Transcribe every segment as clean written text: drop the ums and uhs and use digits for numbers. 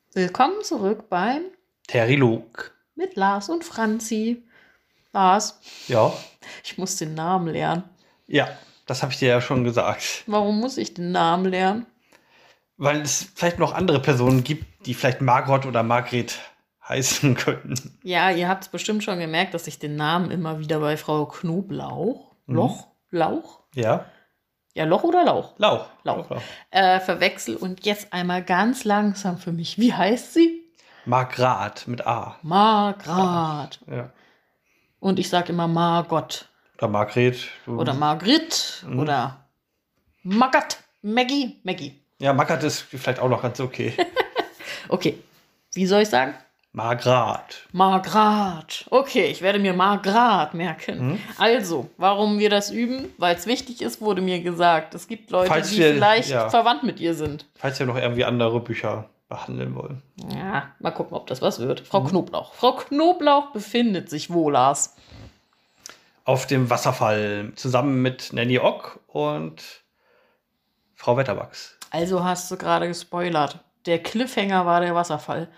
Willkommen zurück beim Terilog. mit Lars und Franzi. Lars, Ja, ich muss den Namen lernen. ja, das habe ich dir ja schon gesagt. Warum muss ich den Namen lernen? Weil es vielleicht noch andere Personen gibt, die vielleicht Margot oder Margret heißen könnten. Ja, ihr habt es bestimmt schon gemerkt, dass ich den Namen immer wieder bei Frau Knoblauch, Lauch? Ja, Ja, Loch oder Lauch? Lauch. Lauch. Lauch. Verwechsel und jetzt einmal ganz langsam für mich. Wie heißt sie? Margrat mit A. Margrat. Ja. Und ich sage immer Margot. Oder Margret. Oder Margrit. Oder Magat. Maggie. Ja, Margret ist vielleicht auch noch ganz okay. Okay. Wie soll ich sagen? Margrat. Margrat. Okay, ich werde mir Margrat merken. Also, warum wir das üben? Weil es wichtig ist, wurde mir gesagt. Es gibt Leute, Falls die wir- vielleicht ja. verwandt mit ihr sind. Falls wir noch irgendwie andere Bücher behandeln wollen. Ja, mal gucken, ob das was wird. Frau Knoblauch. Frau Knoblauch befindet sich wo, Lars? Auf dem Wasserfall zusammen mit Nanny Ock und Frau Wetterwachs. Also hast du gerade gespoilert. Der Cliffhanger war der Wasserfall.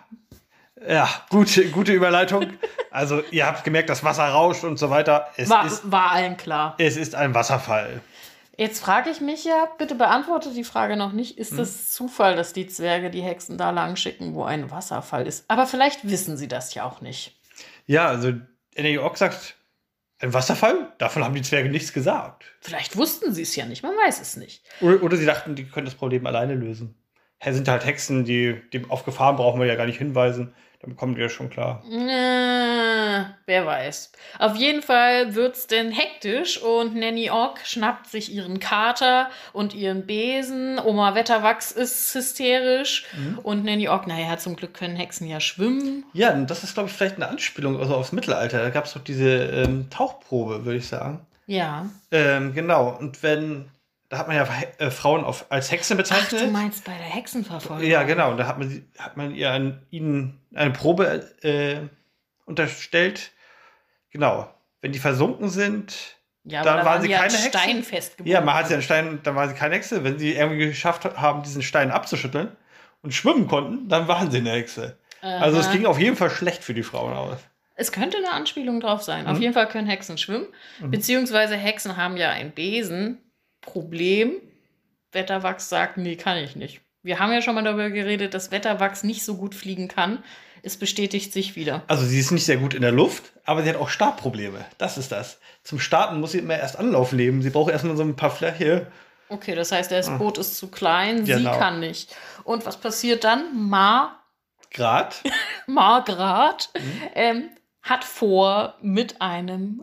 Ja, gute Überleitung. Also, ihr habt gemerkt, das Wasser rauscht und so weiter. War allen klar. Es ist ein Wasserfall. Jetzt frage ich mich ja, bitte beantworte die Frage noch nicht. Ist das Zufall, dass die Zwerge die Hexen da lang schicken, wo ein Wasserfall ist? Aber vielleicht wissen sie das ja auch nicht. Ja, also Nanny Ock sagt, ein Wasserfall? Davon haben die Zwerge nichts gesagt. Vielleicht wussten sie es ja nicht, man weiß es nicht. Oder sie dachten, die können das Problem alleine lösen. Sind halt Hexen, auf Gefahren brauchen wir ja gar nicht hinweisen. Dann kommen die ja schon klar. Wer weiß. Auf jeden Fall wird's denn hektisch und Nanny Ock schnappt sich ihren Kater und ihren Besen. Oma Wetterwachs ist hysterisch und Nanny Ock, naja, zum Glück können Hexen ja schwimmen. Ja, und das ist, glaube ich, vielleicht eine Anspielung also aufs Mittelalter. Da gab es doch diese Tauchprobe, würde ich sagen. Ja. Genau. Und da hat man ja Frauen als Hexen Ach, bezeichnet. du meinst bei der Hexenverfolgung? Ja, genau. Da hat man ihnen eine Probe unterstellt. Genau. Wenn die versunken sind, Ja, dann aber da waren sie die an keine Hexe. Stein festgebunden. Ja, man hat sie an Stein, dann waren sie keine Hexe. Wenn sie irgendwie geschafft haben, diesen Stein abzuschütteln und schwimmen konnten, dann waren sie eine Hexe. Also es ging auf jeden Fall schlecht für die Frauen aus. Es könnte eine Anspielung drauf sein. Auf jeden Fall können Hexen schwimmen. Beziehungsweise Hexen haben ja ein Besen. Problem. Wetterwachs sagt, nee, kann ich nicht. Wir haben ja schon mal darüber geredet, dass Wetterwachs nicht so gut fliegen kann. Es bestätigt sich wieder. Also sie ist nicht sehr gut in der Luft, aber sie hat auch Startprobleme. Das ist das. Zum Starten muss sie immer erst Anlauf nehmen. Sie braucht erstmal so ein paar Fläche. Okay, das heißt, das Boot ist zu klein, Genau. sie kann nicht. Und was passiert dann? Margrat hat vor, mit dem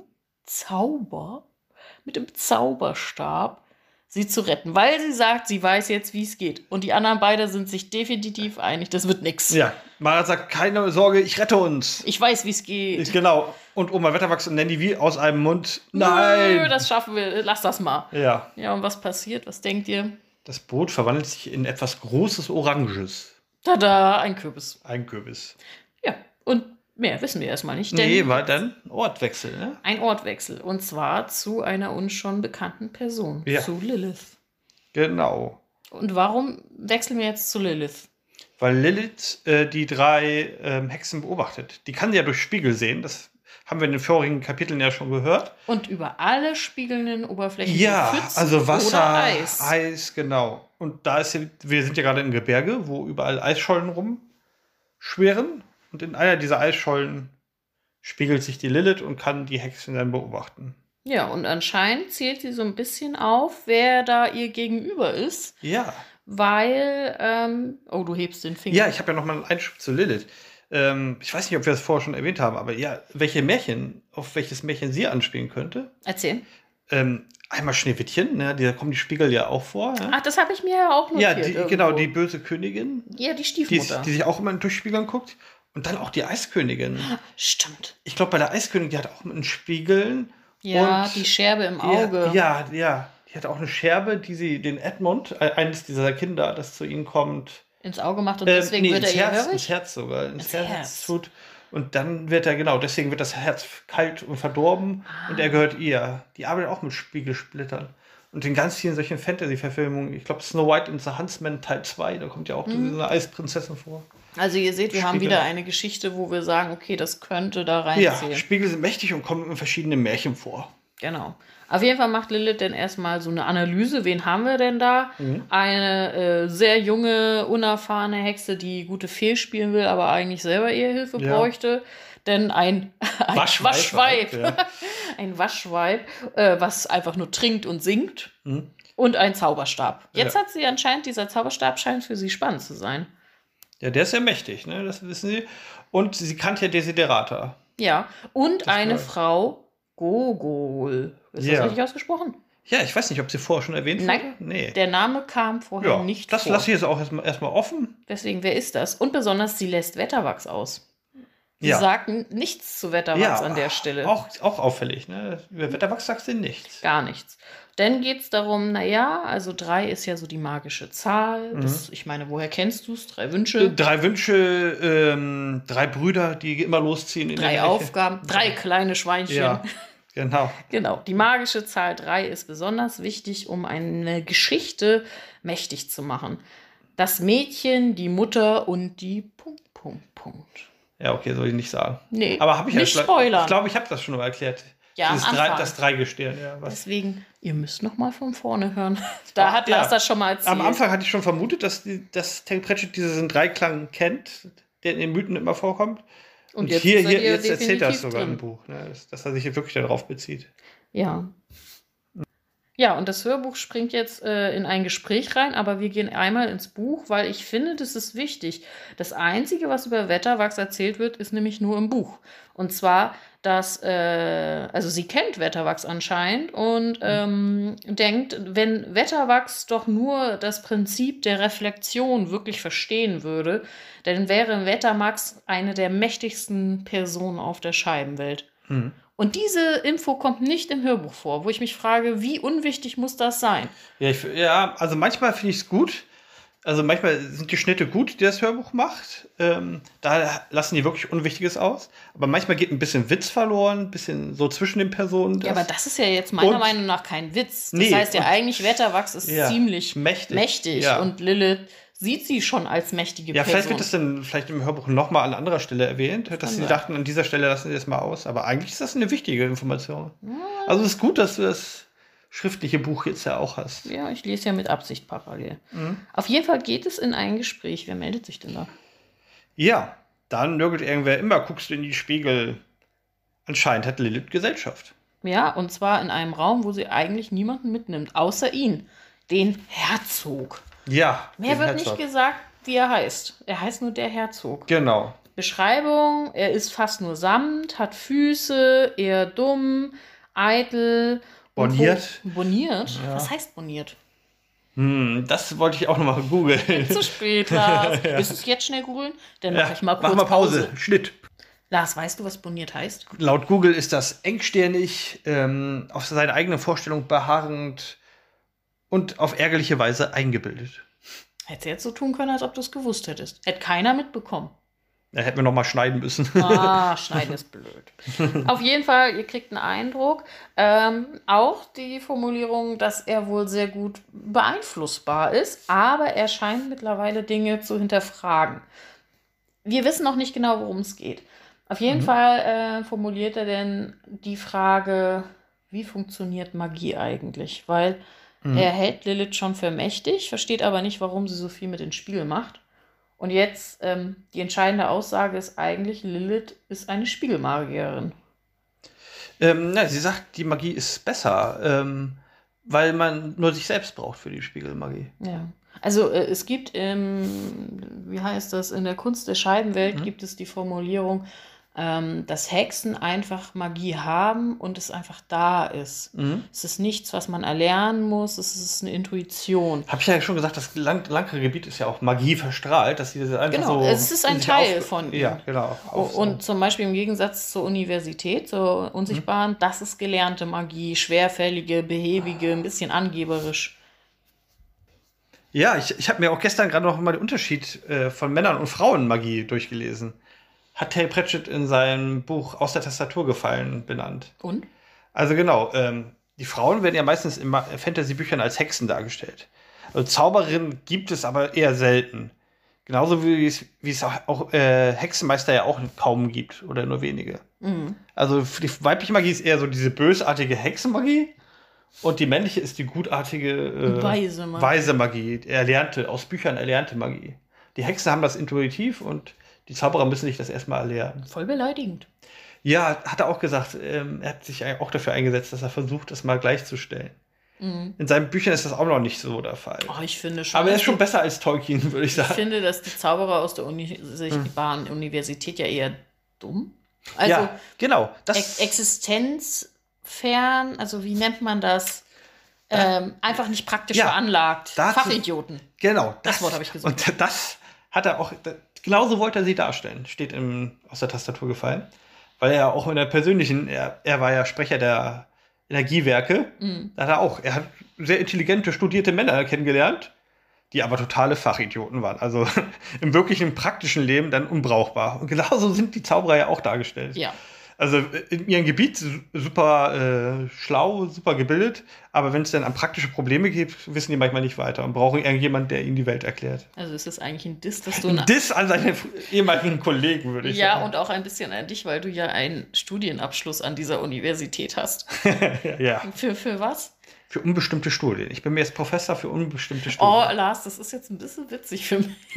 Zauberstab sie zu retten, weil sie sagt, sie weiß jetzt, wie es geht. Und die anderen beide sind sich definitiv einig, das wird nix. Ja, Marat sagt, keine Sorge, ich rette uns. Ich weiß, wie es geht. Genau. Und Oma Wetterwachs und Nanny wie aus einem Mund. Nein! Nö, das schaffen wir, lass das mal. Ja. Ja, und was passiert? Was denkt ihr? Das Boot verwandelt sich in etwas Großes Oranges. Tada, ein Kürbis. Ein Kürbis. Ja, und mehr wissen wir erstmal nicht. Nee, war dann Ortwechsel, ne? Ein Ortwechsel. Und zwar zu einer uns schon bekannten Person. Ja. Zu Lilith. Genau. Und warum wechseln wir jetzt zu Lilith? Weil Lilith die 3 Hexen beobachtet. Die kann sie ja durch Spiegel sehen. Das haben wir in den vorigen Kapiteln ja schon gehört. Und über alle spiegelnden Oberflächen Ja, Pfützen also Wasser, oder Eis. Eis, genau. Und wir sind ja gerade im Gebirge, wo überall Eisschollen rumschwirren. Und in einer dieser Eisschollen spiegelt sich die Lilith und kann die Hexen dann beobachten. Ja, und anscheinend zählt sie so ein bisschen auf, wer da ihr gegenüber ist. Ja. Weil, du hebst den Finger. Ja, ich habe ja noch mal einen Einschub zu Lilith. Ich weiß nicht, ob wir das vorher schon erwähnt haben, aber ja, auf welches Märchen sie anspielen könnte. Erzähl. Einmal Schneewittchen, ne, da kommen die Spiegel ja auch vor. Ne? Ach, das habe ich mir ja auch Ja, notiert. genau, die böse Königin, Ja, die die Stiefmutter. sich auch immer in Durchspiegeln guckt. Und dann auch die Eiskönigin. Stimmt. Ich glaube, bei der Eiskönigin, die hat auch mit den Spiegeln. Ja, und die Scherbe im Auge. Ja. Die hat auch eine Scherbe, die sie den Edmund, eines dieser Kinder, das zu ihnen kommt, Ins Auge macht und deswegen wird er ihr hörig? ins Herz sogar. Ins Herz. Herz tut. Und dann wird deswegen wird das Herz kalt und verdorben und er gehört ihr. Die arbeitet auch mit Spiegelsplittern. Und in ganz vielen solchen Fantasy-Verfilmungen, ich glaube Snow White and the Huntsman Teil 2, da kommt ja auch diese Eisprinzessin vor. Also ihr seht, wir haben Spiegel. wieder eine Geschichte, wo wir sagen, okay, das könnte da Ja, reinzählen. Spiegel sind mächtig und kommen in verschiedenen Märchen vor. Genau. Auf jeden Fall macht Lilith dann erstmal so eine Analyse. Wen haben wir denn da? Eine sehr junge, unerfahrene Hexe, die gute Fee spielen will, aber eigentlich selber Ehehilfe bräuchte. Denn ein Waschweib, Ja. ein Waschweib, was einfach nur trinkt und singt. Und ein Zauberstab. Jetzt hat sie anscheinend, dieser Zauberstab scheint für sie spannend zu sein. Ja, der ist ja mächtig, ne? Das wissen Sie. Und sie kannte ja Desiderata. Ja, und eine Frau, Gogol. Ist das richtig ausgesprochen? Ja, ich weiß nicht, ob sie vorher schon erwähnt wurde. Nein, Nee. der Name kam vorher nicht das vor. lasse ich jetzt auch erstmal offen. Deswegen, wer ist das? Und besonders, sie lässt Wetterwachs aus. Sie Ja. sagt nichts zu Wetterwachs an der Stelle. Auch auffällig, ne? Über Wetterwachs sagt sie nichts. Gar nichts. Dann geht es darum, naja, also 3 ist ja so die magische Zahl. Das, ich meine, woher kennst du es? 3 Wünsche. 3 Wünsche, 3 Brüder, die immer losziehen. In 3 Aufgaben, 3 kleine Schweinchen. Ja, genau. Genau, die magische Zahl 3 ist besonders wichtig, um eine Geschichte mächtig zu machen. Das Mädchen, die Mutter und die ... Ja, okay, soll ich nicht sagen. Nee, aber habe ich nicht ja. spoilern. Ich glaube, ich habe das schon mal erklärt. Ja, am Anfang. Das Dreigestirn, ja. Deswegen, ihr müsst noch mal von vorne hören. Da hat Lars das schon mal erzählt. Am Anfang hatte ich schon vermutet, dass Terry Pratchett diesen Dreiklang kennt, der in den Mythen immer vorkommt. Und jetzt erzählt er das sogar im Buch, ne? Dass er sich wirklich darauf bezieht. Ja. Ja, und das Hörbuch springt jetzt in ein Gespräch rein, aber wir gehen einmal ins Buch, weil ich finde, das ist wichtig. Das Einzige, was über Wetterwachs erzählt wird, ist nämlich nur im Buch. Und zwar, dass, also sie kennt Wetterwachs anscheinend und denkt, wenn Wetterwachs doch nur das Prinzip der Reflexion wirklich verstehen würde, dann wäre Wetterwachs eine der mächtigsten Personen auf der Scheibenwelt. Und diese Info kommt nicht im Hörbuch vor, wo ich mich frage, wie unwichtig muss das sein? Ja, also manchmal finde ich es gut. Also manchmal sind die Schnitte gut, die das Hörbuch macht. Da lassen die wirklich Unwichtiges aus. Aber manchmal geht ein bisschen Witz verloren, ein bisschen so zwischen den Personen. Ja, aber das ist ja jetzt meiner Meinung nach kein Witz. Das heißt ja eigentlich, Wetterwachs ist ziemlich mächtig. Ja. Und Lilith sieht sie schon als mächtige Person. Ja, vielleicht wird das dann vielleicht im Hörbuch nochmal an anderer Stelle erwähnt, dass sie dachten, an dieser Stelle lassen sie das mal aus. Aber eigentlich ist das eine wichtige Information. Ja. Also es ist gut, dass du das schriftliche Buch jetzt ja auch hast. Ja, ich lese ja mit Absicht parallel. Auf jeden Fall geht es in ein Gespräch. Wer meldet sich denn da? Ja, dann nörgelt irgendwer immer, guckst du in die Spiegel. Anscheinend hat Lilith Gesellschaft. Ja, und zwar in einem Raum, wo sie eigentlich niemanden mitnimmt, außer ihn, den Herzog. Ja. Mehr wird nicht gesagt, wie er heißt. Er heißt nur der Herzog. Genau. Beschreibung, er ist fast nur Samt, hat Füße, eher dumm, eitel. Boniert. Boniert? Ja. Was heißt boniert? Das wollte ich auch noch mal googeln. Zu spät, Lars. Willst du es jetzt schnell googeln? Dann mache ich mal kurz Pause. Schnitt. Lars, weißt du, was boniert heißt? Laut Google ist das engstirnig, auf seine eigene Vorstellung beharrend und auf ärgerliche Weise eingebildet. Hättest du jetzt so tun können, als ob du es gewusst hättest. Hätte keiner mitbekommen. Da hätten wir noch mal schneiden müssen. Schneiden ist blöd. Auf jeden Fall, ihr kriegt einen Eindruck. Auch die Formulierung, dass er wohl sehr gut beeinflussbar ist, aber er scheint mittlerweile Dinge zu hinterfragen. Wir wissen noch nicht genau, worum es geht. Auf jeden Fall formuliert er denn die Frage, wie funktioniert Magie eigentlich? Weil er hält Lilith schon für mächtig, versteht aber nicht, warum sie so viel mit ins Spiel macht. Und jetzt, die entscheidende Aussage ist eigentlich, Lilith ist eine Spiegelmagierin. Sie sagt, die Magie ist besser, weil man nur sich selbst braucht für die Spiegelmagie. Ja. Also es gibt, wie heißt das, in der Kunst der Scheibenwelt gibt es die Formulierung, dass Hexen einfach Magie haben und es einfach da ist. Es ist nichts, was man erlernen muss, es ist eine Intuition. Habe ich ja schon gesagt, das langere Gebiet ist ja auch Magie verstrahlt, dass sie das einfach so... Genau, es ist ein Teil von ihm. Ja, genau. Und zum Beispiel im Gegensatz zur Universität, zur Unsichtbaren, das ist gelernte Magie, schwerfällige, behäbige, ein bisschen angeberisch. Ja, ich habe mir auch gestern gerade noch mal den Unterschied von Männern und Frauen Magie durchgelesen. Hat Terry Pratchett in seinem Buch Aus der Tastatur gefallen benannt. Und? Also genau, die Frauen werden ja meistens in Fantasy-Büchern als Hexen dargestellt. Also Zauberinnen gibt es aber eher selten. Genauso wie es auch Hexenmeister ja auch kaum gibt oder nur wenige. Also für die weibliche Magie ist eher so diese bösartige Hexenmagie und die männliche ist die gutartige weise Magie, aus Büchern erlernte Magie. Die Hexen haben das intuitiv und die Zauberer müssen sich das erstmal erlernen. Voll beleidigend. Ja, hat er auch gesagt, er hat sich auch dafür eingesetzt, dass er versucht, das mal gleichzustellen. In seinen Büchern ist das auch noch nicht so der Fall. Oh, ich finde schon. Aber er ist schon besser als Tolkien, würde ich sagen. Ich finde, dass die Zauberer aus der Universität ja eher dumm. Also ja, genau. existenzfern, also wie nennt man das? Einfach nicht praktisch veranlagt. Fachidioten. Genau. Das Wort habe ich gesagt. Und das hat er auch, genauso wollte er sie darstellen. Steht aus der Tastatur gefallen. Weil er auch in der persönlichen, er war ja Sprecher der Energiewerke. Da hat er hat sehr intelligente, studierte Männer kennengelernt, die aber totale Fachidioten waren. Also im wirklichen praktischen Leben dann unbrauchbar. Und genauso sind die Zauberer ja auch dargestellt. Ja. Also in ihrem Gebiet super schlau, super gebildet, aber wenn es dann an praktische Probleme geht, wissen die manchmal nicht weiter und brauchen irgendjemanden, der ihnen die Welt erklärt. Also ist es eigentlich ein Diss, dass du ein Diss an seine ehemaligen Kollegen, würde ich sagen. Ja, und auch ein bisschen an dich, weil du ja einen Studienabschluss an dieser Universität hast. Ja. Für was? Für unbestimmte Studien. Ich bin mir jetzt Professor für unbestimmte Studien. Oh, Lars, das ist jetzt ein bisschen witzig für mich.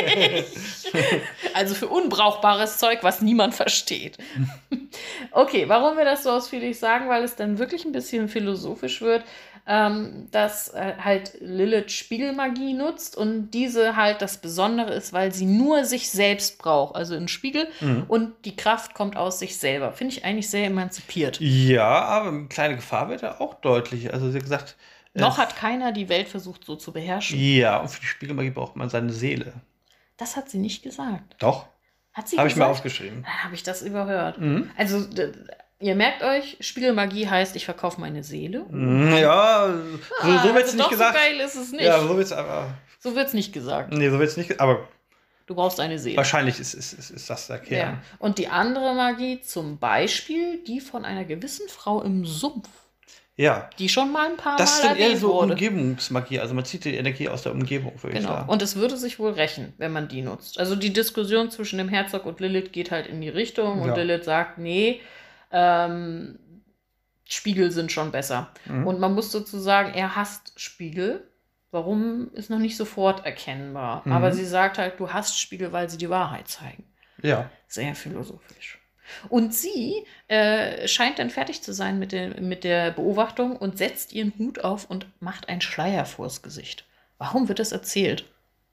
Also für unbrauchbares Zeug, was niemand versteht. Okay, warum wir das so ausführlich sagen? Weil es dann wirklich ein bisschen philosophisch wird, dass halt Lilith Spiegelmagie nutzt und diese halt das Besondere ist, weil sie nur sich selbst braucht, also einen Spiegel und die Kraft kommt aus sich selber. Finde ich eigentlich sehr emanzipiert. Ja, aber eine kleine Gefahr wird ja auch deutlich. Also sie hat gesagt, noch hat keiner die Welt versucht so zu beherrschen. Ja, und für die Spiegelmagie braucht man seine Seele. Das hat sie nicht gesagt. Doch. Hat sie gesagt? Habe ich mir aufgeschrieben. Habe ich das überhört. Also ihr merkt euch, Spiegelmagie heißt, ich verkaufe meine Seele. Ja, so wird es nicht gesagt. So geil ist es nicht. Ja, so wird es aber. So wird es nicht gesagt. Nee, so wird es nicht. Aber du brauchst eine Seele. Wahrscheinlich ist das der Kern. Ja. Und die andere Magie, zum Beispiel die von einer gewissen Frau im Sumpf. Ja. Die schon mal ein paar das Mal ist dann eher so wurde. Umgebungsmagie. Also man zieht die Energie aus der Umgebung, würde ich sagen. Und es würde sich wohl rächen, wenn man die nutzt. Also die Diskussion zwischen dem Herzog und Lilith geht halt in die Richtung. Und Lilith sagt, nee, Spiegel sind schon besser. Und man muss sozusagen, er hasst Spiegel. Warum, ist noch nicht sofort erkennbar. Aber sie sagt halt, du hasst Spiegel, weil sie die Wahrheit zeigen. Ja. Sehr philosophisch. Und sie scheint dann fertig zu sein mit der Beobachtung und setzt ihren Hut auf und macht einen Schleier vors Gesicht. Warum wird das erzählt?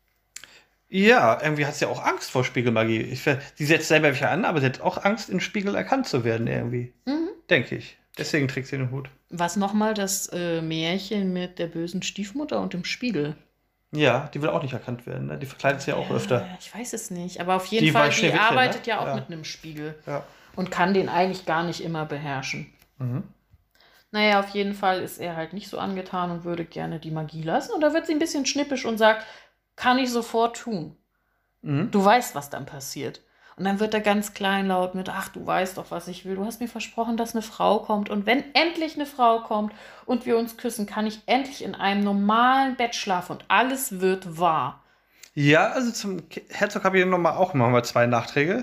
Ja, irgendwie hat sie auch Angst vor Spiegelmagie. Sie setzt selber welche an, aber sie hat auch Angst, im Spiegel erkannt zu werden irgendwie. Denke ich. Deswegen trägt sie den Hut. Was nochmal das Märchen mit der bösen Stiefmutter und dem Spiegel? Ja, die will auch nicht erkannt werden. Ne? Die verkleidet sich ja auch öfter. Ich weiß es nicht, aber auf jeden Fall, die arbeitet ja auch mit einem Spiegel. Ja. Und kann den eigentlich gar nicht immer beherrschen. Naja, auf jeden Fall ist er halt nicht so angetan und würde gerne die Magie lassen. Und da wird sie ein bisschen schnippisch und sagt, kann ich sofort tun. Du weißt, was dann passiert. Und dann wird er ganz kleinlaut mit, ach, du weißt doch, was ich will. Du hast mir versprochen, dass eine Frau kommt. Und wenn endlich eine Frau kommt und wir uns küssen, kann ich endlich in einem normalen Bett schlafen und alles wird wahr. Ja, also zum Herzog habe ich nochmal 2 Nachträge.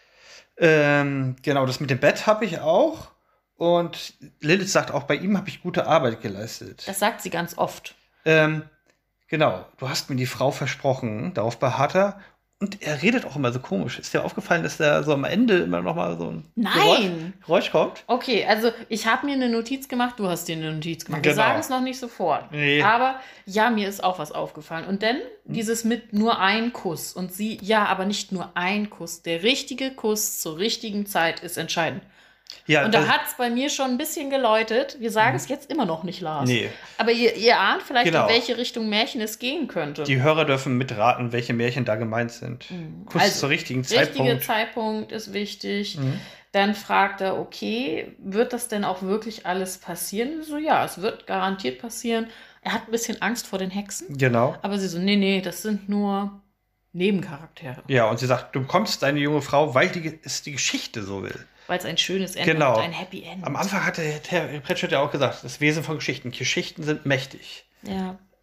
Genau, das mit dem Bett habe ich auch. Und Lilith sagt auch, bei ihm habe ich gute Arbeit geleistet. Das sagt sie ganz oft. Genau, du hast mir die Frau versprochen. Darauf beharrt er. Und er redet auch immer so komisch. Ist dir aufgefallen, dass da so am Ende immer noch mal so ein Geräusch kommt? Okay, also ich habe mir eine Notiz gemacht, du hast dir eine Notiz gemacht. Genau. Wir sagen es noch nicht sofort. Nee. Aber ja, mir ist auch was aufgefallen. Und dann dieses mit nur ein Kuss. Und sie, ja, aber nicht nur ein Kuss. Der richtige Kuss zur richtigen Zeit ist entscheidend. Ja, und da hat es bei mir schon ein bisschen geläutet. Wir sagen es jetzt immer noch nicht, Lars. Nee. Aber ihr ahnt vielleicht, in welche Richtung Märchen es gehen könnte. Die Hörer dürfen mitraten, welche Märchen da gemeint sind. Kuss also, zur richtigen Zeitpunkt. Der richtige Zeitpunkt ist wichtig. Dann fragt er, okay, wird das denn auch wirklich alles passieren? So, ja, es wird garantiert passieren. Er hat ein bisschen Angst vor den Hexen. Genau. Aber sie so, nee, das sind nur Nebencharaktere. Ja, und sie sagt, du bekommst deine junge Frau, weil es die Geschichte so will. Weil es ein schönes Ende hat, ein Happy End. Am Anfang hat der Herr Pratchett ja auch gesagt, das Wesen von Geschichten. Geschichten sind mächtig. Ja.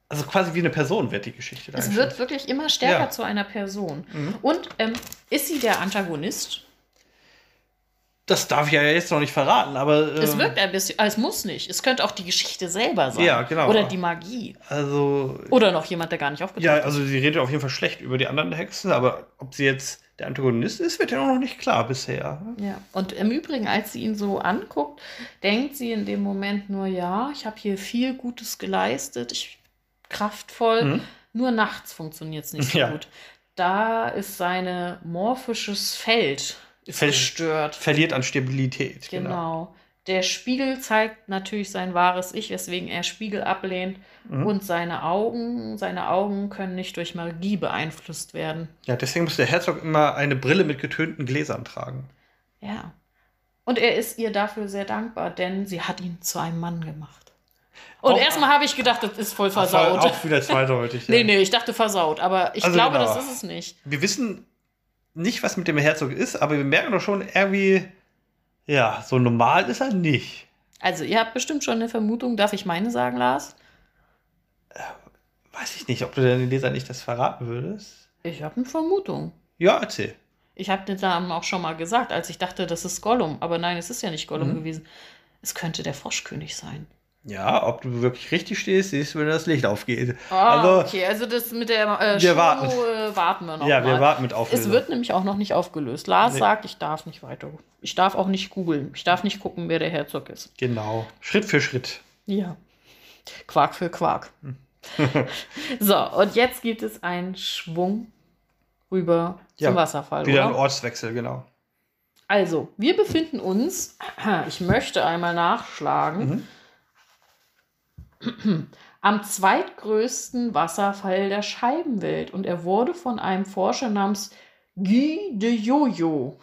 Also quasi wie eine Person wird die Geschichte Es wird wirklich immer stärker zu einer Person. Und ist sie der Antagonist? Das darf ich ja jetzt noch nicht verraten, aber... Es wirkt ein bisschen, es muss nicht. Es könnte auch die Geschichte selber sein. Ja, genau. Oder die Magie. Also... Oder noch jemand, der gar nicht aufgetaucht ist. Ja, also sie redet auf jeden Fall schlecht über die anderen Hexen, aber ob sie jetzt der Antagonist ist, wird ja noch nicht klar bisher. Ja, und im Übrigen, als sie ihn so anguckt, denkt sie in dem Moment nur, ja, ich habe hier viel Gutes geleistet, kraftvoll, nur nachts funktioniert es nicht so gut. Da ist sein morphisches Feld gestört. Verliert an Stabilität. Genau. Der Spiegel zeigt natürlich sein wahres Ich, weswegen er Spiegel ablehnt. Und seine Augen können nicht durch Magie beeinflusst werden. Ja, deswegen muss der Herzog immer eine Brille mit getönten Gläsern tragen. Ja. Und er ist ihr dafür sehr dankbar, denn sie hat ihn zu einem Mann gemacht. Und erstmal habe ich gedacht, das ist voll versaut. Auch wieder zweideutig. Nee, ich dachte versaut, aber ich glaube, das ist es nicht. Wir wissen nicht, was mit dem Herzog ist, aber wir merken doch schon irgendwie, ja, so normal ist er nicht. Also, ihr habt bestimmt schon eine Vermutung. Darf ich meine sagen, Lars? Weiß ich nicht, ob du den Leser nicht das verraten würdest. Ich habe eine Vermutung. Ja, erzähl. Ich habe den Namen auch schon mal gesagt, als ich dachte, das ist Gollum. Aber nein, es ist ja nicht Gollum gewesen. Es könnte der Froschkönig sein. Ja, ob du wirklich richtig stehst, siehst du, wenn das Licht aufgeht. Okay, also das mit der warten wir noch Ja, mal. wir warten mit Auflösung. Es wird nämlich auch noch nicht aufgelöst. Lars sagt, ich darf nicht weiter. Ich darf auch nicht googeln. Ich darf nicht gucken, wer der Herzog ist. Genau. Schritt für Schritt. Ja. Quark für Quark. So, und jetzt gibt es einen Schwung rüber zum Wasserfall, wieder oder? ein Ortswechsel, genau. Also, wir befinden uns, ich möchte einmal nachschlagen, am zweitgrößten Wasserfall der Scheibenwelt. Und er wurde von einem Forscher namens Guy de Jojo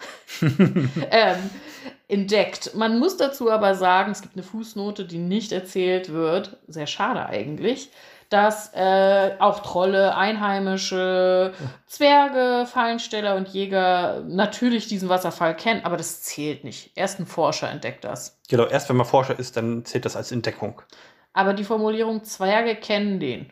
entdeckt. Man muss dazu aber sagen, es gibt eine Fußnote, die nicht erzählt wird, sehr schade eigentlich, dass auch Trolle, Einheimische, Zwerge, Fallensteller und Jäger natürlich diesen Wasserfall kennen, aber das zählt nicht. Erst ein Forscher entdeckt das. Genau, erst wenn man Forscher ist, dann zählt das als Entdeckung. Aber die Formulierung Zwerge kennen den.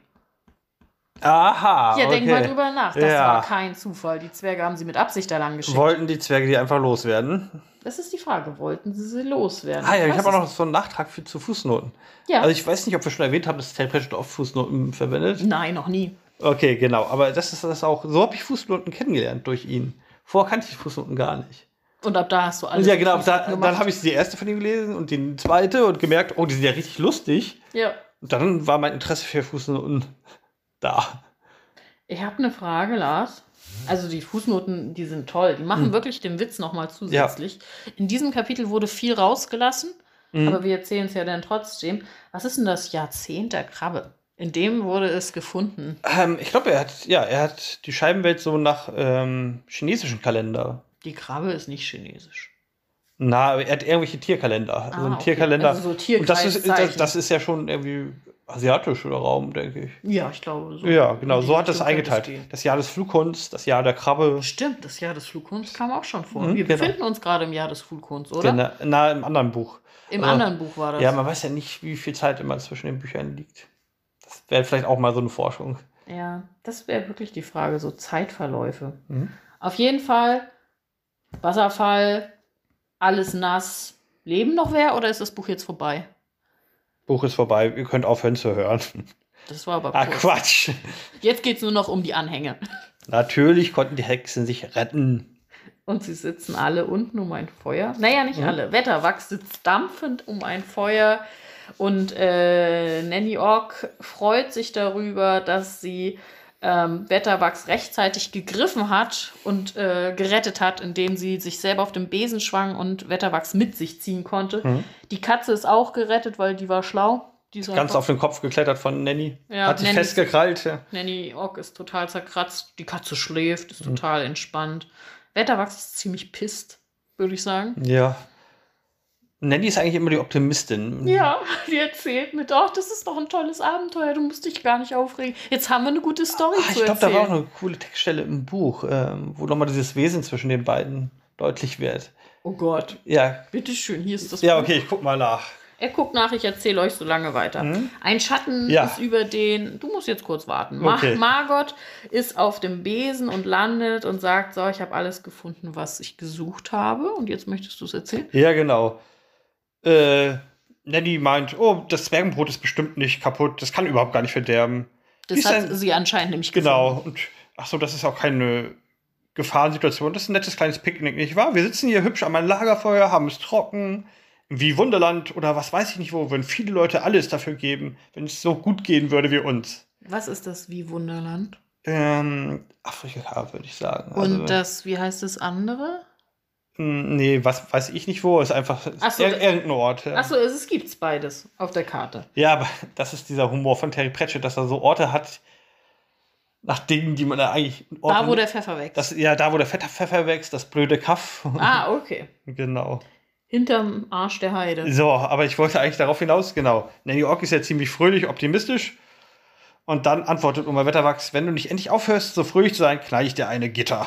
Aha, ja, denk mal drüber nach. Das war kein Zufall. Die Zwerge haben sie mit Absicht da lang geschickt. Wollten die Zwerge die einfach loswerden? Das ist die Frage. Wollten sie loswerden? Ah ja, ich habe auch noch so einen Nachtrag zu Fußnoten. Ja. Also ich weiß nicht, ob wir schon erwähnt haben, dass Ted Pratchett oft Fußnoten verwendet. Nein, noch nie. Okay, genau. Aber das ist das auch. So habe ich Fußnoten kennengelernt durch ihn. Vorher kannte ich Fußnoten gar nicht. Und ab da hast du alles. Ja, genau. Dann habe ich die erste von ihm gelesen und die zweite und gemerkt, oh, die sind ja richtig lustig. Ja. Und dann war mein Interesse für Fußnoten da. Ich habe eine Frage, Lars. Also die Fußnoten, die sind toll. Die machen wirklich den Witz nochmal zusätzlich. Ja. In diesem Kapitel wurde viel rausgelassen, aber wir erzählen es ja dann trotzdem. Was ist denn das Jahrzehnt der Krabbe? In dem wurde es gefunden. Ich glaube, er hat die Scheibenwelt so nach chinesischen Kalender. Die Krabbe ist nicht chinesisch. Na, er hat irgendwelche Tierkalender. Also ein Tierkalender. Also so Tierkreiszeichen. Und das ist ja schon irgendwie asiatischer Raum, denke ich. Ja, ich glaube so. Ja, genau, so hat das eingeteilt. Das Jahr des Flughunds, das Jahr der Krabbe. Stimmt, das Jahr des Flughunds kam auch schon vor. Wir befinden uns gerade im Jahr des Flughunds, oder? Im anderen Buch. Im anderen Buch war das. Ja, man weiß ja nicht, wie viel Zeit immer zwischen den Büchern liegt. Das wäre vielleicht auch mal so eine Forschung. Ja, das wäre wirklich die Frage, so Zeitverläufe. Auf jeden Fall, Wasserfall, alles nass. Leben noch wer oder ist das Buch jetzt vorbei? Buch ist vorbei, ihr könnt aufhören zu hören. Das war aber kurz. Quatsch. Jetzt geht es nur noch um die Anhänge. Natürlich konnten die Hexen sich retten. Und sie sitzen alle unten um ein Feuer. Naja, nicht alle. Wetterwachs sitzt dampfend um ein Feuer. Und Nanny Ork freut sich darüber, dass sie Wetterwachs rechtzeitig gegriffen hat und gerettet hat, indem sie sich selber auf dem Besen schwang und Wetterwachs mit sich ziehen konnte. Die Katze ist auch gerettet, weil die war schlau. Die ist ganz auf den Kopf geklettert von Nanny. Ja, hat sich festgekrallt. Ja. Nanny Ork ist total zerkratzt. Die Katze schläft, ist total entspannt. Wetterwachs ist ziemlich pisst, würde ich sagen. Ja. Nanny ist eigentlich immer die Optimistin. Ja, die erzählt mit, das ist doch ein tolles Abenteuer, du musst dich gar nicht aufregen. Jetzt haben wir eine gute Story zu erzählen. Ich glaube, da war auch eine coole Textstelle im Buch, wo nochmal dieses Wesen zwischen den beiden deutlich wird. Oh Gott. Ja. Bitteschön, hier ist das Ja, Buch. okay, ich guck mal nach. er guckt nach, ich erzähle euch so lange weiter. Ein Schatten ist über den, du musst jetzt kurz warten. Okay. Margot ist auf dem Besen und landet und sagt, so, ich habe alles gefunden, was ich gesucht habe. Und jetzt möchtest du es erzählen? Ja, genau. Nanny meint, oh, das Zwergenbrot ist bestimmt nicht kaputt, das kann überhaupt gar nicht verderben. Das hat sie anscheinend nämlich gefunden. Genau, und ach so, das ist auch keine Gefahrensituation, das ist ein nettes kleines Picknick, nicht wahr? Wir sitzen hier hübsch an meinem Lagerfeuer, haben es trocken, wie Wunderland oder was weiß ich nicht wo, würden viele Leute alles dafür geben, wenn es so gut gehen würde wie uns. Was ist das wie Wunderland? Afrika, würde ich sagen. Und das, wie heißt das andere? Nee, was weiß ich nicht wo, ist einfach irgendein Ort. Ja. Achso, es gibt's beides auf der Karte. Ja, aber das ist dieser Humor von Terry Pratchett, dass er so Orte hat, nach Dingen, die man da eigentlich... Da, wo der Pfeffer wächst. Da, wo der Pfeffer wächst, das blöde Kaff. Ah, okay. Genau. Hinterm Arsch der Heide. So, aber ich wollte eigentlich darauf hinaus, genau. Nanny Ogg ist ja ziemlich fröhlich, optimistisch. Und dann antwortet Oma Wetterwachs, wenn du nicht endlich aufhörst, so fröhlich zu sein, knall ich dir eine Gitter.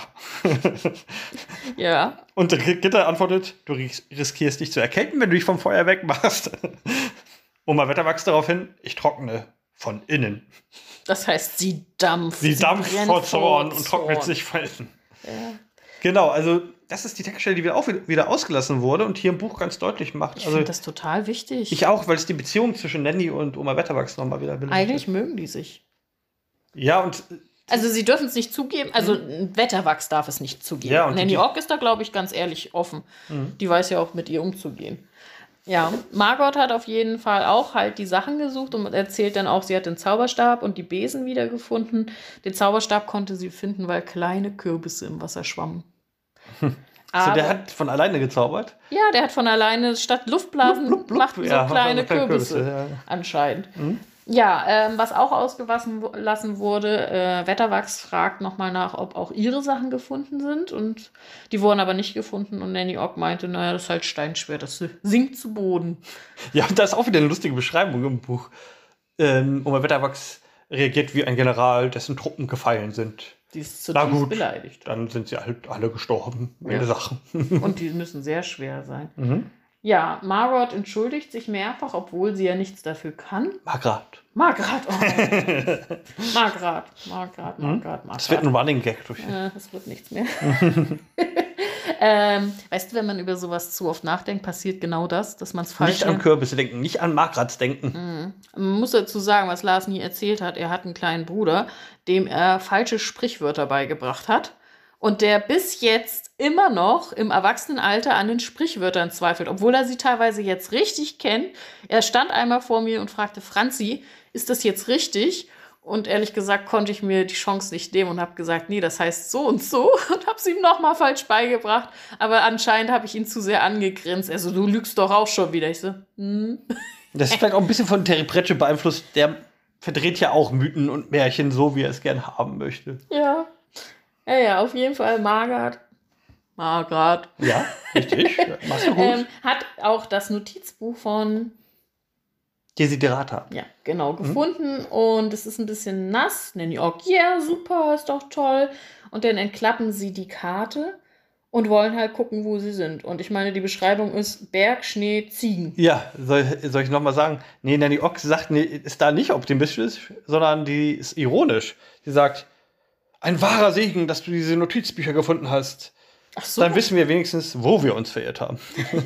Ja. Und der Gitter antwortet, du riskierst dich zu erkälten, wenn du dich vom Feuer wegmachst. Oma Wetterwachs daraufhin, ich trockne von innen. Das heißt, sie dampft. Sie dampft vor Zorn und trocknet sich von innen. Ja. Genau, also das ist die Textstelle, die auch wieder ausgelassen wurde und hier im Buch ganz deutlich macht. Ich finde das total wichtig. Ich auch, weil es die Beziehung zwischen Nanny und Oma Wetterwachs nochmal wieder beleuchtet. Eigentlich mögen die sich. Ja, und... Also sie dürfen es nicht zugeben, also Wetterwachs darf es nicht zugeben. Ja, und Nanny Ogg ist da, glaube ich, ganz ehrlich offen. Die weiß ja auch, mit ihr umzugehen. Ja, Margot hat auf jeden Fall auch halt die Sachen gesucht und erzählt dann auch, sie hat den Zauberstab und die Besen wiedergefunden. Den Zauberstab konnte sie finden, weil kleine Kürbisse im Wasser schwammen. Also der hat von alleine gezaubert? Ja, der hat von alleine statt Luftblasen blub, blub, blub. macht so kleine Kürbisse anscheinend. Ja, was auch ausgelassen wurde, Wetterwachs fragt nochmal nach, ob auch ihre Sachen gefunden sind. Und die wurden aber nicht gefunden. Und Nanny Ogg meinte, naja, das ist halt steinschwer, das sinkt zu Boden. Ja, und da ist auch wieder eine lustige Beschreibung im Buch. Oma Wetterwachs reagiert wie ein General, dessen Truppen gefallen sind. Die ist zutiefst beleidigt. Dann sind sie halt alle gestorben. Meine Sachen. Und die müssen sehr schwer sein. Ja, Margot entschuldigt sich mehrfach, obwohl sie ja nichts dafür kann. Margrat. Oh. Margrat. Das wird ein Running Gag durch. Das wird nichts mehr. Weißt du, wenn man über sowas zu oft nachdenkt, passiert genau das, dass man es falsch... Nicht an Kürbisse denken, nicht an Margrats denken. Man muss dazu sagen, was Lars nie erzählt hat, er hat einen kleinen Bruder, dem er falsche Sprichwörter beigebracht hat. Und der bis jetzt immer noch im Erwachsenenalter an den Sprichwörtern zweifelt, obwohl er sie teilweise jetzt richtig kennt. Er stand einmal vor mir und fragte, Franzi, ist das jetzt richtig? Und ehrlich gesagt konnte ich mir die Chance nicht nehmen und habe gesagt, nee, das heißt so und so. Und habe es ihm nochmal falsch beigebracht. Aber anscheinend habe ich ihn zu sehr angegrinst. Also, du lügst doch auch schon wieder. Ich so, Das ist vielleicht auch ein bisschen von Terry Pratchett beeinflusst. Der verdreht ja auch Mythen und Märchen so, wie er es gerne haben möchte. Ja. Ja, auf jeden Fall Margrat. Ja, richtig. Machst du gut. Hat auch das Notizbuch von Desiderata. Ja, genau, gefunden. Und es ist ein bisschen nass. Nanny Ogg, ja, super, ist doch toll. Und dann entklappen sie die Karte und wollen halt gucken, wo sie sind. Und ich meine, die Beschreibung ist Berg, Schnee, Ziegen. Ja, soll ich nochmal sagen? Nee, Nanny Ogg sagt, nee, ist da nicht optimistisch, sondern die ist ironisch. Sie sagt, ein wahrer Segen, dass du diese Notizbücher gefunden hast. Ach so. Dann wissen wir wenigstens, wo wir uns verirrt haben.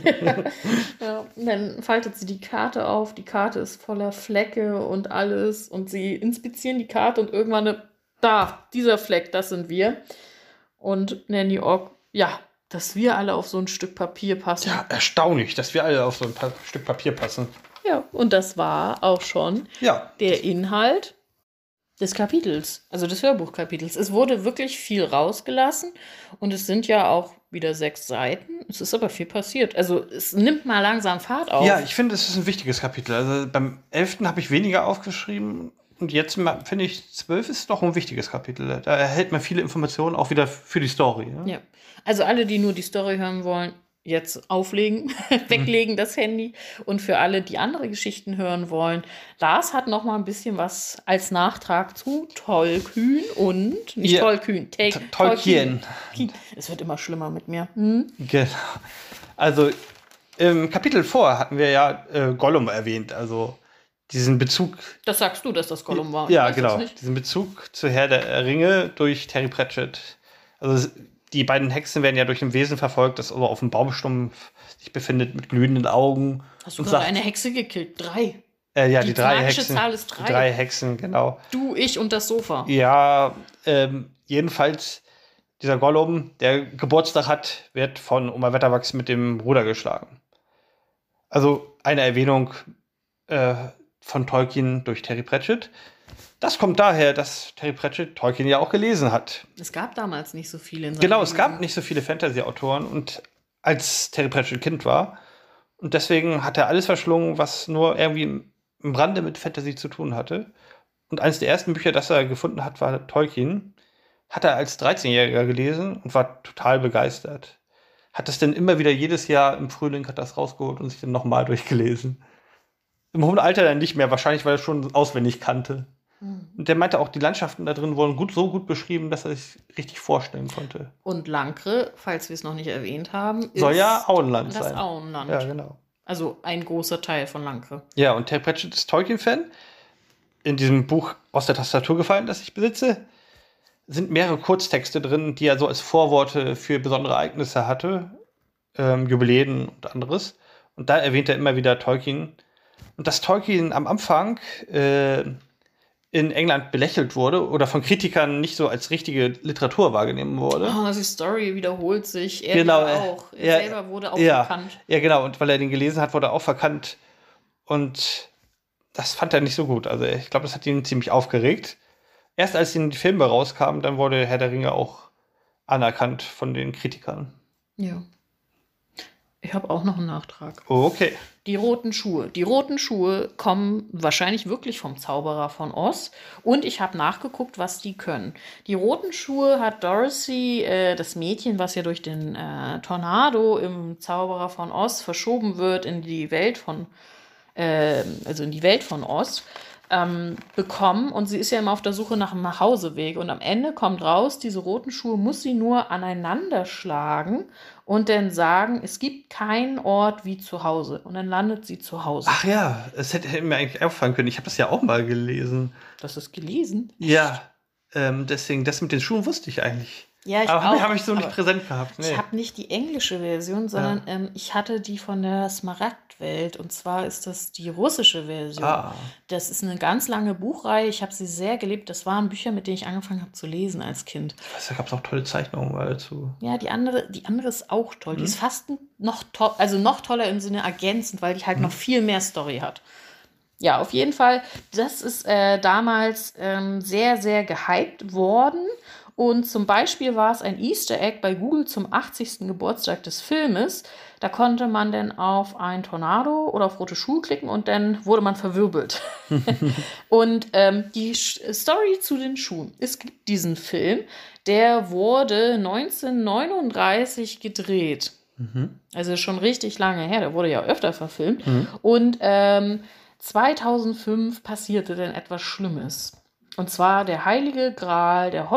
Ja, dann faltet sie die Karte auf. Die Karte ist voller Flecke und alles. Und sie inspizieren die Karte und irgendwann, dieser Fleck, das sind wir. Und Nanny Ogg, ja, dass wir alle auf so ein Stück Papier passen. Ja, erstaunlich, dass wir alle auf so ein Stück Papier passen. Ja, und das war auch schon der Inhalt des Kapitels, also des Hörbuchkapitels. Es wurde wirklich viel rausgelassen und es sind ja auch wieder 6 Seiten. Es ist aber viel passiert. Also es nimmt mal langsam Fahrt auf. Ja, ich finde, es ist ein wichtiges Kapitel. Also beim 11. habe ich weniger aufgeschrieben und jetzt finde ich, 12 ist doch ein wichtiges Kapitel. Da erhält man viele Informationen auch wieder für die Story. Ja, also alle, die nur die Story hören wollen, jetzt auflegen, weglegen das Handy. Und für alle, die andere Geschichten hören wollen, Lars hat noch mal ein bisschen was als Nachtrag zu Tolkien und nicht Tolkien, Tolkien. Es wird immer schlimmer mit mir. Genau. Also Im Kapitel vor hatten wir ja Gollum erwähnt, also diesen Bezug. Das sagst du, dass das Gollum war. Ja, genau. Diesen Bezug zu Herr der Ringe durch Terry Pratchett. Also die beiden Hexen werden ja durch ein Wesen verfolgt, das aber auf dem Baumstumpf sich befindet mit glühenden Augen. Hast du gerade eine Hexe gekillt? 3. Ja, die 3 Hexen. Zahl ist 3. Die 3 Hexen, genau. Du, ich und das Sofa. Ja, jedenfalls dieser Gollum, der Geburtstag hat, wird von Oma Wetterwachs mit dem Ruder geschlagen. Also eine Erwähnung von Tolkien durch Terry Pratchett. Das kommt daher, dass Terry Pratchett Tolkien ja auch gelesen hat. Es gab damals nicht so viele in seinem Genau, es gab nicht so viele Fantasy-Autoren und als Terry Pratchett Kind war. Und deswegen hat er alles verschlungen, was nur irgendwie im Rande mit Fantasy zu tun hatte. Und eines der ersten Bücher, das er gefunden hat, war Tolkien. Hat er als 13-Jähriger gelesen und war total begeistert. Hat es dann immer wieder jedes Jahr im Frühling hat das rausgeholt und sich dann nochmal durchgelesen. Im hohen Alter dann nicht mehr, wahrscheinlich, weil er schon auswendig kannte. Und der meinte auch, die Landschaften da drin wurden so gut beschrieben, dass er sich richtig vorstellen konnte. Und Lancre, falls wir es noch nicht erwähnt haben, soll ja Auenland sein. Das Auenland. Ja, genau. Also ein großer Teil von Lancre. Ja, und Terry Pratchett ist Tolkien-Fan. In diesem Buch Aus der Tastatur gefallen, das ich besitze, sind mehrere Kurztexte drin, die er so als Vorworte für besondere Ereignisse hatte. Jubiläen und anderes. Und da erwähnt er immer wieder Tolkien. Und dass Tolkien am Anfang in England belächelt wurde oder von Kritikern nicht so als richtige Literatur wahrgenommen wurde. Oh, die Story wiederholt sich. Er genau, auch. Er selber wurde auch verkannt. Ja, genau. Und weil er den gelesen hat, wurde er auch verkannt. Und das fand er nicht so gut. Also ich glaube, das hat ihn ziemlich aufgeregt. Erst als die Filme rauskamen, dann wurde Herr der Ringe auch anerkannt von den Kritikern. Ja. Ich habe auch noch einen Nachtrag. Oh, okay. Die roten Schuhe. Die roten Schuhe kommen wahrscheinlich wirklich vom Zauberer von Oz. Und ich habe nachgeguckt, was die können. Die roten Schuhe hat Dorothy, das Mädchen, was ja durch den Tornado im Zauberer von Oz verschoben wird in die Welt von, Oz, bekommen. Und sie ist ja immer auf der Suche nach einem Nachhauseweg. Und am Ende kommt raus, diese roten Schuhe muss sie nur aneinander schlagen und dann sagen, es gibt keinen Ort wie zu Hause. Und dann landet sie zu Hause. Ach ja, es hätte mir eigentlich auffallen können. Ich habe das ja auch mal gelesen. Du hast es gelesen? Ja, deswegen, das mit den Schuhen wusste ich eigentlich. Ja, ich aber habe ich so nicht präsent gehabt. Nee. Ich habe nicht die englische Version, sondern ich hatte die von der Smaragdwelt. Und zwar ist das die russische Version. Das ist eine ganz lange Buchreihe. Ich habe sie sehr geliebt. Das waren Bücher, mit denen ich angefangen habe zu lesen als Kind. Ich weiß, da gab es auch tolle Zeichnungen dazu. Ja, die andere ist auch toll. Die ist fast noch toller im Sinne ergänzend, weil die halt noch viel mehr Story hat. Ja, auf jeden Fall. Das ist damals sehr, sehr gehypt worden. Und zum Beispiel war es ein Easter Egg bei Google zum 80. Geburtstag des Filmes. Da konnte man dann auf ein Tornado oder auf rote Schuhe klicken und dann wurde man verwirbelt. Und die Story zu den Schuhen. Es gibt diesen Film, der wurde 1939 gedreht. Also schon richtig lange her. Der wurde ja öfter verfilmt. Und 2005 passierte dann etwas Schlimmes. Und zwar der Heilige Gral der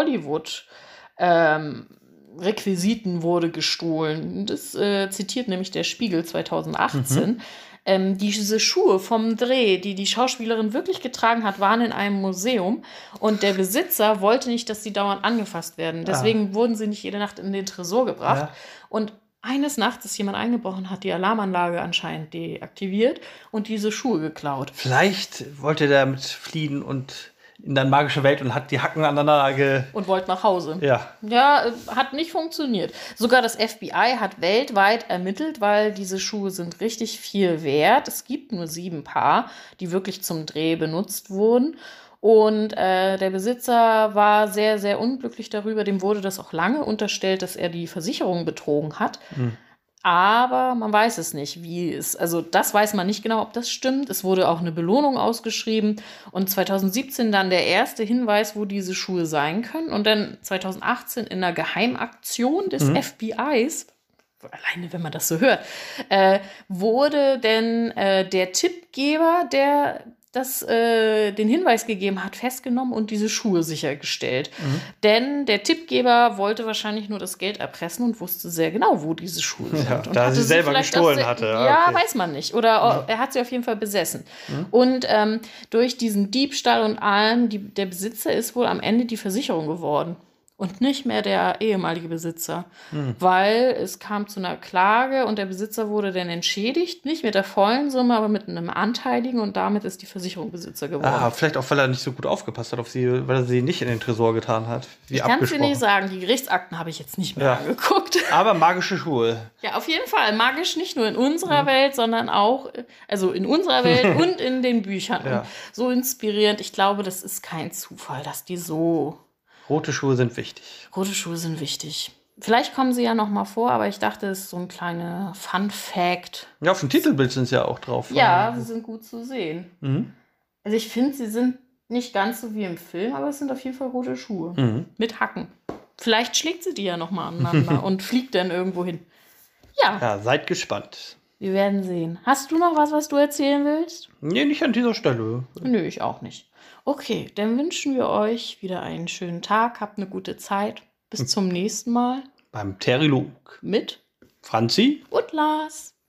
Hollywood-Requisiten wurde gestohlen. Das zitiert nämlich der Spiegel 2018. Diese Schuhe vom Dreh, die die Schauspielerin wirklich getragen hat, waren in einem Museum. Und der Besitzer wollte nicht, dass sie dauernd angefasst werden. Deswegen wurden sie nicht jede Nacht in den Tresor gebracht. Ja. Und eines Nachts ist jemand eingebrochen, hat die Alarmanlage anscheinend deaktiviert und diese Schuhe geklaut. Vielleicht wollte der damit fliehen und in eine magische Welt und hat die Hacken aneinander und wollte nach Hause. Ja. Ja, hat nicht funktioniert. Sogar das FBI hat weltweit ermittelt, weil diese Schuhe sind richtig viel wert. Es gibt nur 7 Paar, die wirklich zum Dreh benutzt wurden. Und der Besitzer war sehr, sehr unglücklich darüber. Dem wurde das auch lange unterstellt, dass er die Versicherung betrogen hat. Aber man weiß es nicht, also das weiß man nicht genau, ob das stimmt. Es wurde auch eine Belohnung ausgeschrieben und 2017 dann der erste Hinweis, wo diese Schuhe sein können. Und dann 2018 in einer Geheimaktion des FBIs, alleine wenn man das so hört, wurde denn der Tippgeber, der den Hinweis gegeben hat, festgenommen und diese Schuhe sichergestellt. Denn der Tippgeber wollte wahrscheinlich nur das Geld erpressen und wusste sehr genau, wo diese Schuhe sind. Ja, und da er sie selber vielleicht gestohlen hatte. Ja, okay. weiß man nicht. Oder er hat sie auf jeden Fall besessen. Und durch diesen Diebstahl und allem, der Besitzer ist wohl am Ende die Versicherung geworden. Und nicht mehr der ehemalige Besitzer. Weil es kam zu einer Klage und der Besitzer wurde dann entschädigt. Nicht mit der vollen Summe, aber mit einem anteiligen. Und damit ist die Versicherung Besitzer geworden. Vielleicht auch, weil er nicht so gut aufgepasst hat auf sie, weil er sie nicht in den Tresor getan hat. Wie Ich kann es dir nicht sagen. Die Gerichtsakten habe ich jetzt nicht mehr angeguckt. Aber magische Schuhe. Ja, auf jeden Fall. Magisch nicht nur in unserer Welt, sondern auch, also in unserer Welt und in den Büchern. Ja. Und so inspirierend. Ich glaube, das ist kein Zufall, dass die so... Rote Schuhe sind wichtig. Rote Schuhe sind wichtig. Vielleicht kommen sie ja noch mal vor, aber ich dachte, es ist so ein kleiner Fun-Fact. Ja, auf dem Titelbild sind sie ja auch drauf. Ja, sie sind gut zu sehen. Also ich finde, sie sind nicht ganz so wie im Film, aber es sind auf jeden Fall rote Schuhe. Mit Hacken. Vielleicht schlägt sie die ja noch mal aneinander und fliegt dann irgendwo hin. Ja, seid gespannt. Wir werden sehen. Hast du noch was du erzählen willst? Nee, nicht an dieser Stelle. Nö, ich auch nicht. Okay, dann wünschen wir euch wieder einen schönen Tag. Habt eine gute Zeit. Bis zum nächsten Mal. Beim Terilog. Mit Franzi und Lars.